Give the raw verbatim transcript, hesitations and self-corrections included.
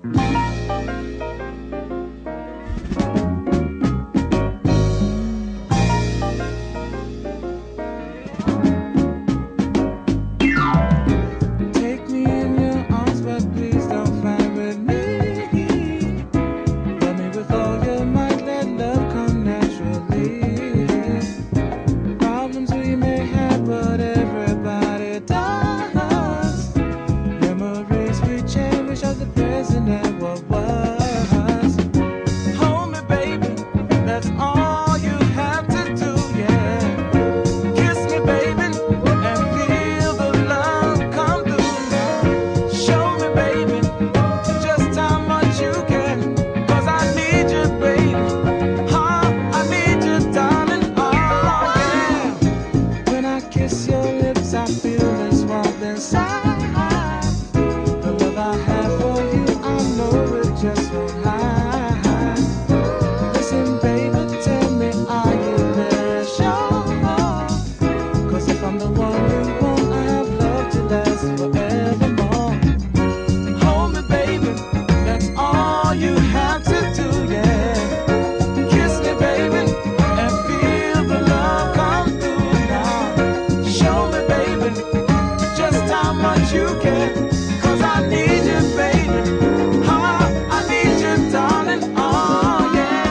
Take me in your arms, but please don't fight with me. Love me with all your might, let love come naturally. Problems we may have, but everybody does. Memories we cherish of the present and what was. Hold me, baby, that's all you have to do, yeah. Kiss me, baby, and feel the love come through. Show me, baby, just how much you can. 'Cause I need you, baby. Huh? I need you, darling. Oh, yeah. When I kiss your lips, I feel this warmth inside. The love I have for you, I know it just won't hide. Listen, baby, tell me, are you very sure? 'Cause if I'm the one you want, I have love to last forevermore. Hold me, baby, that's all you have to do, yeah. Kiss me, baby, and feel the love come through now. Show me, baby, just how much you can. 'Cause I need you, baby. Huh? I need you, darling. Oh, yeah.